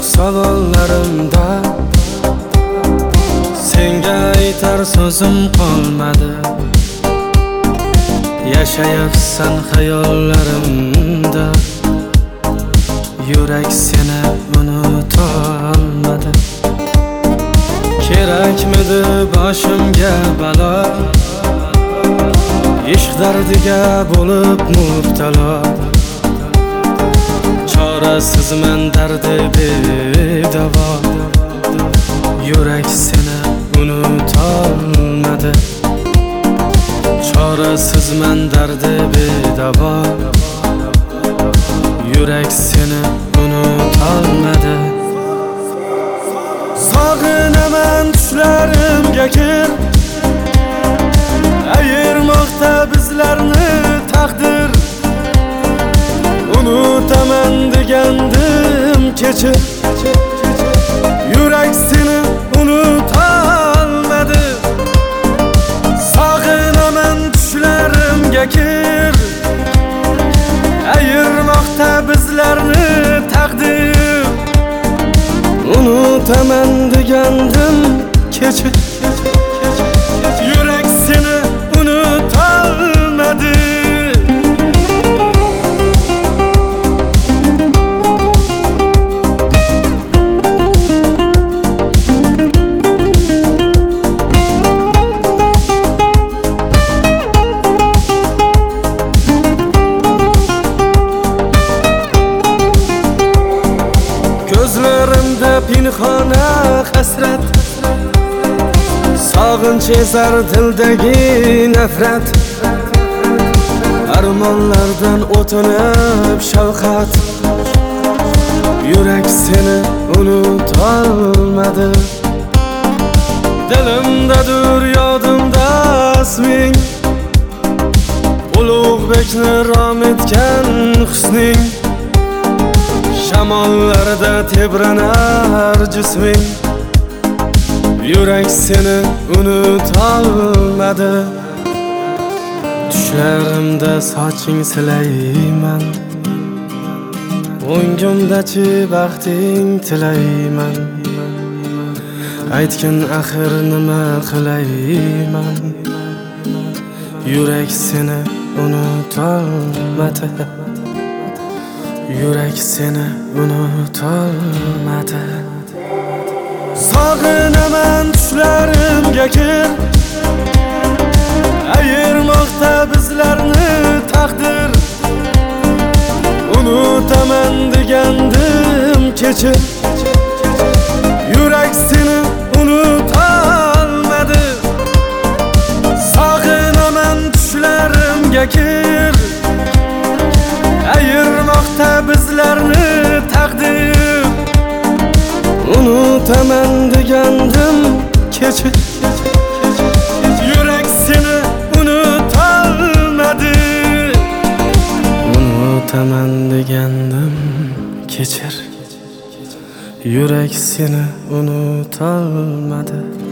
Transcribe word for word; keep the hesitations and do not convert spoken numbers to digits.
savollarimda senga aytar so'zim qolmadi. Yashayapsan xayollarimda, yurak seni unutolmadi. Kerakmidi boshimga balo, ishq dardiga bo'lib mubtalo. Chorasizman dardi bedavo, yurak seni unutolmadi. Chorasizman dardi bedavo, yurak seni unutolmadi. Sog'inaman tushlarimga kir, ayirmoqda bizlarni taqdir. Unutaman degandim kechir, yurak seni unutolmadi. Sog'inaman tushlarimga kir, ayirmoqda bizlarni taqdir. Unutaman degandim kechir, yurak seni unutolmadi. Ko'zlarimda pinhona hasrat, sog'inch ezar dildagi nafrat. Armonlardan o'tinib shavqat, yurak seni unutolmadi. Dilimdadir yodimda isming, Ulug'bekni rom etgan husning. Shamollarda tebranar jisming, yurak seni unutolmadi. Tushlarimda soching silayman, o'ngimdachi baxting tilayman. Aytgin axir nima qilayman, yurak seni unutolmadi. Yurak seni unutolmadi. Sog'inaman tushlarimga kir, ayirmoqda bizlarni taqdir. Unutaman degandim kechir, yurak seni unutolmadi. Sog'inaman tushlarimga kir, ayirmoqda bizlarni taqdir. Unutaman degandim kechir, yurak seni unutolmadi. Unutaman degandim kechir, yurak seni unutolmadi.